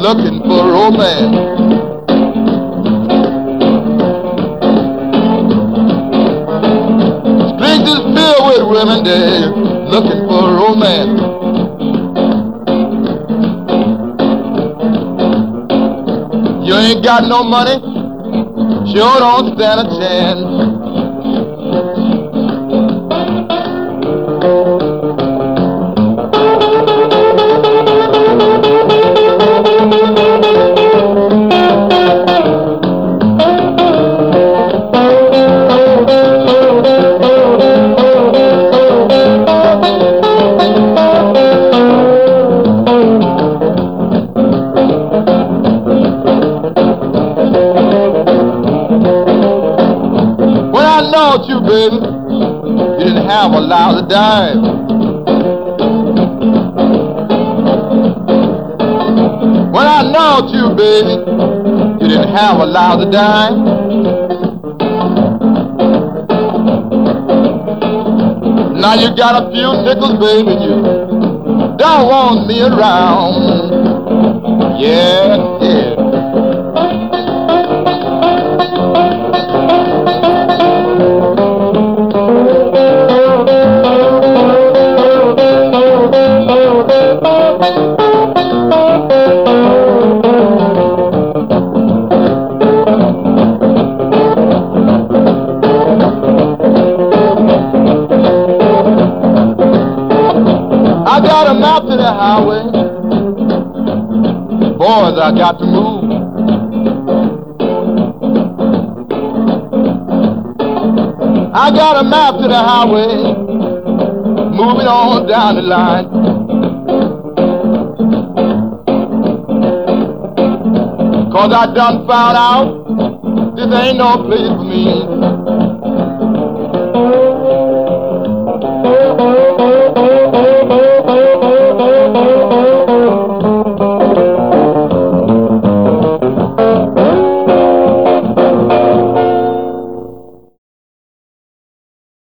looking for romance. Streets is filled with women, they're looking for romance. You ain't got no money, sure don't stand a chance. You, baby, you didn't have a lousy dime. When I knowed you, baby, you didn't have a lousy dime. Now you got a few nickels, baby, you don't want me around. Yeah, yeah. I got a mouth to the highway, boys, I got to move. I got a map to the highway, moving on down the line. Cause I done found out this ain't no place for me.